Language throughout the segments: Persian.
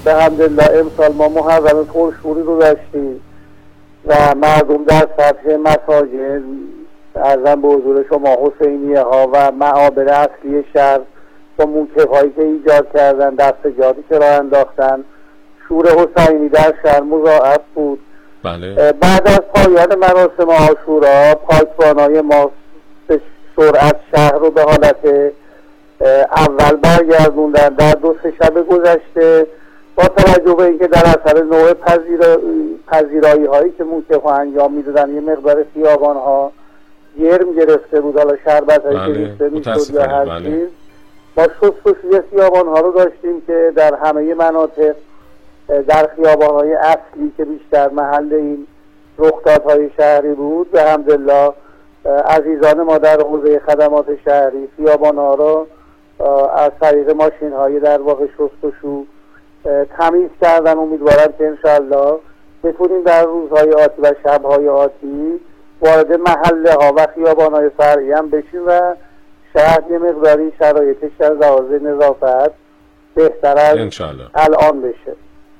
به حمدالله امسال ما محرم پرشوری رو داشتیم و مردم در سطح مساجد ارزم به حضور شما حسینیه ها و معابر اصلی شهر با موکب هایی که ایجاد کردن، دستجاتی که راه انداختن، شور حسینی در شهر مضاعف بود. بله. بعد از پایان مراسم عاشورا پاکبانای ما به سرعت شهر رو به حالت اول برگردوندن. در 2-3 شب گذشته با توجه به اینکه در اثر نوع پذیرایی هایی که موکب ها انجام میدادن یه مقدار خیابان ها گرم گرفته بود، حالا شربت هایی که ریخته میشد یا هر چیز، ما شستشوی خیابان ها رو داشتیم که در همه مناطق در خیابان های اصلی که بیشتر محل این رخدادهای شهری بود به حمدالله عزیزان ما در حوزه خدمات شهری خیابان ها رو از طریق ماشین های در واقع شستشو تمیز کردن. امیدوارم که انشاءالله بتونیم در روزهای آتی و شبهای آتی وارد محله ها و خیابان های فرعی هم بشیم و شهر یه مقداری شرایطش در لحاظ نظافت بهتر از الان بشه.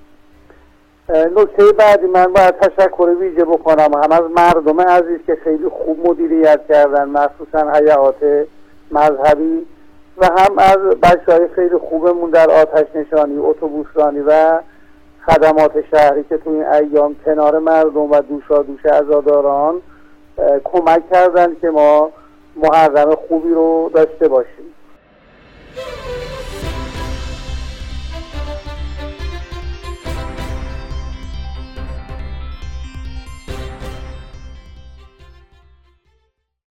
نکته بعدی من باید تشکر ویژه بکنم هم از مردم عزیز که خیلی خوب مدیریت کردن، مخصوصا هیئات مذهبی، و هم از بچه‌های خیلی خوبمون در آتش نشانی، اتوبوسرانی و خدمات شهری که تو این ایام کنار مردم و دوشادوش عزاداران کمک کردن که ما محرم خوبی رو داشته باشیم.